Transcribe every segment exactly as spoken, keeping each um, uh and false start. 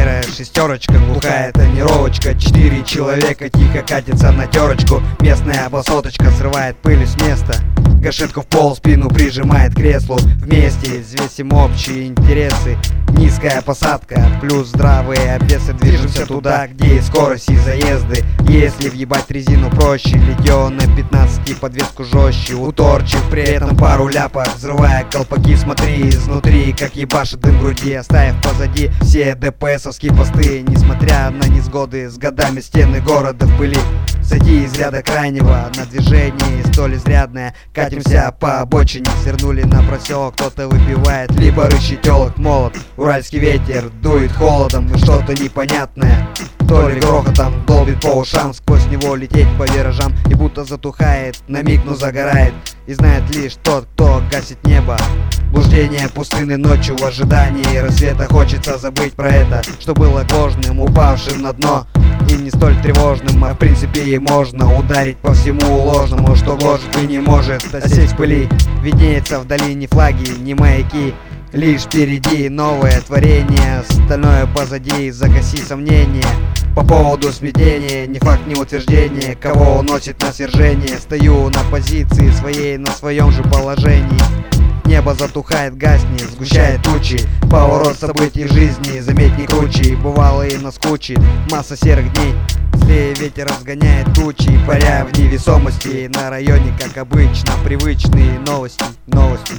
серая шестерочка, глухая тонировочка. Четыре человека тихо катятся на терочку. Местная басоточка срывает пыль с места. Гашетку в пол, спину прижимает к креслу. Вместе взвесим общие интересы. Низкая посадка, плюс здравые обвесы. Движемся туда, где и скорость, и заезды. Если въебать резину проще, легион на пятнадцати подвеску жестче. Уторчив при этом пару ляпов, взрывая колпаки. Смотри изнутри, как ебашит дым в груди, оставив позади все ДПСовские посты. Несмотря на несгоды с годами, стены города в пыли. Сойти из ряда крайнего на движении столь изрядное. Катимся по обочине, свернули на проселок. Кто-то выпивает, либо рыщет телок молот. Уральский ветер дует холодом и что-то непонятное. То ли грохотом долбит по ушам, сквозь него лететь по виражам. И будто затухает, на миг, но загорает. И знает лишь тот, кто гасит небо. Блуждение пустыны ночью в ожидании рассвета. Хочется забыть про это, что было ложным, упавшим на дно. И не столь тревожным, а в принципе и можно ударить по всему ложному, что гложет и не может осесть в пыли. Виднеется вдали ни флаги, ни маяки, лишь впереди новое творение, остальное позади. Загаси сомнения по поводу смятения, ни факт, ни утверждение, кого уносит на свержение. Стою на позиции своей, на своем же положении. Небо затухает, гаснет, сгущает тучи. Поворот событий жизни, заметь, не круче. Бывало и наскучит масса серых дней. Злее ветер разгоняет тучи, паря в невесомости. На районе, как обычно, привычные новости, новости.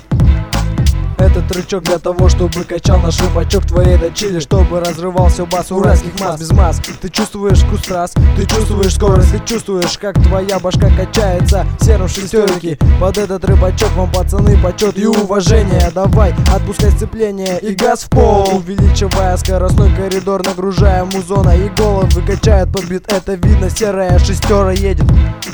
Этот рычаг для того, чтобы качал наш рыбачок твоей дочили, чтобы разрывался бас уральских масс без маск. Ты чувствуешь вкус трасс, ты чувствуешь скорость, ты чувствуешь, как твоя башка качается в сером шестерке. Под этот рыбачок вам, пацаны, почет и уважение. Давай, отпускай сцепление и газ в пол, увеличивая скоростной коридор, нагружая музона. И головы качает под бит, это видно, серая шестера едет.